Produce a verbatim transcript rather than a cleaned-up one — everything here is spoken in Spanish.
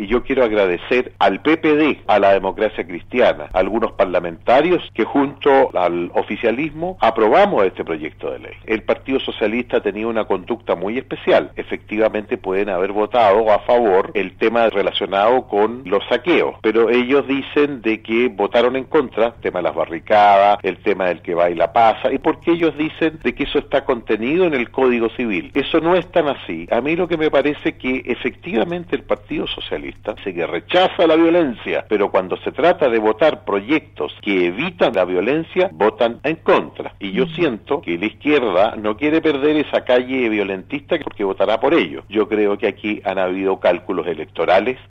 y yo quiero agradecer al P P D, a la Democracia Cristiana, a algunos parlamentarios que junto al oficialismo aprobamos este proyecto de ley. El Partido Socialista tenía una conducta muy especial. Efectivamente pueden haber votado a favor el tema relacionado con los saqueos, pero ellos dicen de que votaron en contra, el tema de las barricadas, el tema del que va y la pasa, y porque ellos dicen de que eso está contenido en el Código Civil. Eso no es tan así. A mí lo que me parece que efectivamente el Partido Socialista dice que rechaza la violencia, pero cuando se trata de votar proyectos que evitan la violencia, votan en contra. Y yo siento que la izquierda no quiere perder esa calle violentista porque votará por ello. Yo creo que aquí han habido cálculos electorales